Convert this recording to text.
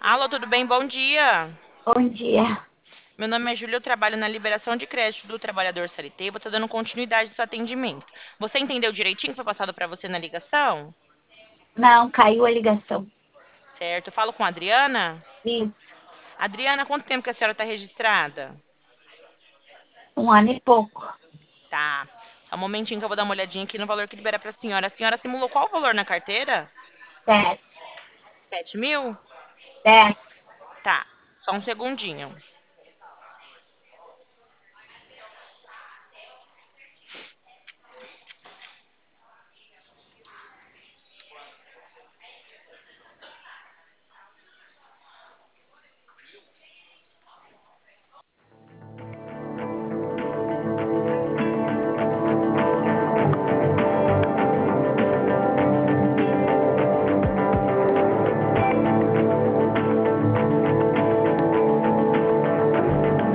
Alô, tudo bem? Bom dia. Bom dia. Meu nome é Júlia, eu trabalho na liberação de crédito do trabalhador CLT. Vou estar dando continuidade do seu atendimento. Você entendeu direitinho o que foi passado para você na ligação? Não, caiu a ligação. Certo. Eu falo com a Adriana. Isso, Adriana, quanto tempo que a senhora está registrada? um ano e pouco. Tá. Só um momentinho que eu vou dar uma olhadinha aqui no valor que libera para a senhora. A senhora simulou qual o valor na carteira? 10, 7.000? 10. Tá. Só um segundinho.